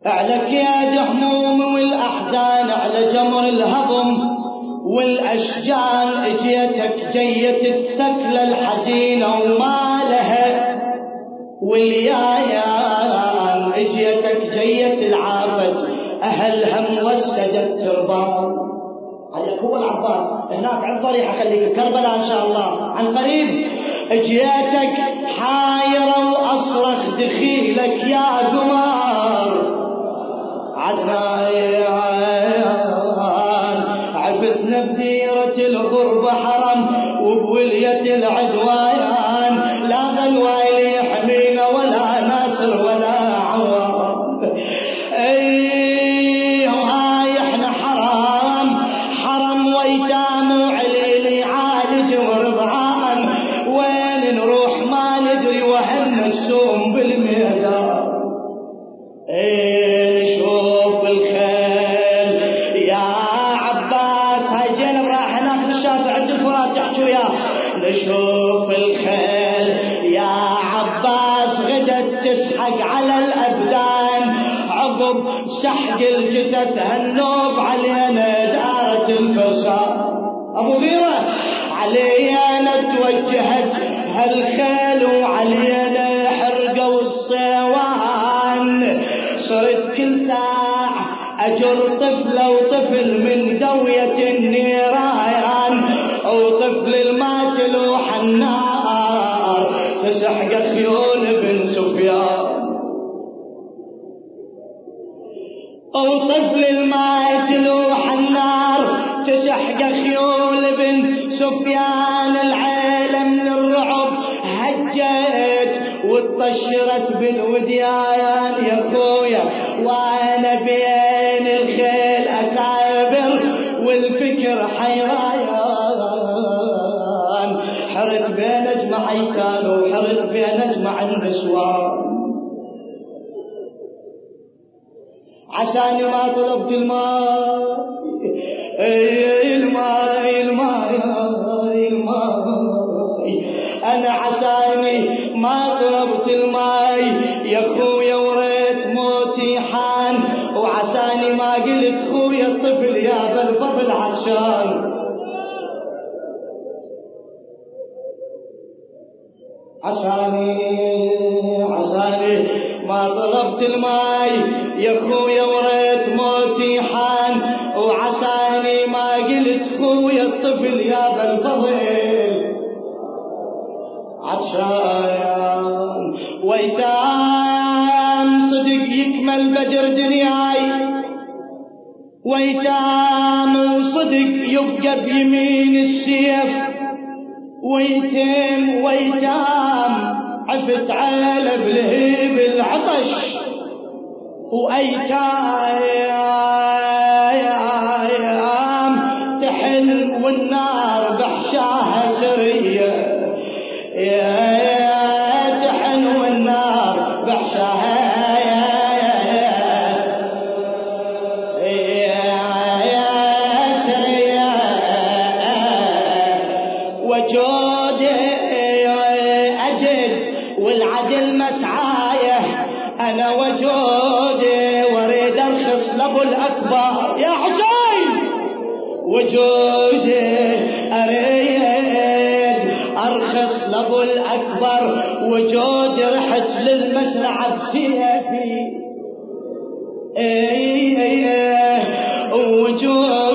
على كياد هموم والأحزان، على جمر الهضم والأشجان، اجيتك جية الثكلة الحزينة وما لها واليايان، اجيتك جية العافج أهلها موسدة التربان. عليك هو العباس هناك عن ضريحة، خليك كربلاء إن شاء الله عن قريب. اجيتك حايرة وأصرخ دخيلك يا قمر عدنان، عفتنا بديرة الغربة حرم وبولية العدوان، لا ذلوالي يحمينا ولا ناصر ولا عوام. هاي احنا حرم ويتام وعليل يعالج ورضعان، وين نروح ما ندري وهم نسوم بالميدان. نشوف الخيل يا عباس، هاي زينب راح هناك بالشارع عند الفرات تحكي وياه. نشوف الخيل يا عباس غدت تسحق على الأبدان، عقب سحق الجثث هالنوب علينا دارت الفرسان. أبو غيرة علينا توجهت هالخيل وعلينا حرقوا الصيوان، صرت كل ساعة أجر طفلة وطفل من دوية النيران، أو طفل الماتل وحنار تسحق خيول بن سفيان، أو طفل الماتل وحنار تسحق خيول بن سفيان. العيلة من الرعب هجت واتطشرت بالوديان يا خويا، وانا بين الخيل اكابر والفكر حيران، حرت بين اجمع ايتان وحرت بين اجمع النسوان. عشان ما طلبت الماء أنا عشاني ما طلبت الماء يا خويا وريت موتي حان، وعشاني ما قلت خويا الطفل يا بالفضل عشان. عشاني ما طلبت الماء يا خويا وريت موتي حان، وعشاني ما قلت خويا الطفل يا بالفضل عطشان. ويتام صدق يكمل بدر دنياي، ويتام وصدق يبقى بيمين السيف، ويتام عفت على بلهيب العطش، وأيتام تحن والنار بحشاها سرية، تحن والنار بحشاها سرية، وجود أجل والعدل مسعايه، أنا وجودي وريد أرخص لأبو الأكبر يا حسين، وجودي أريد أرخص لأبو الأكبر، وجودي رحت للمشرع بسيفي، وجودي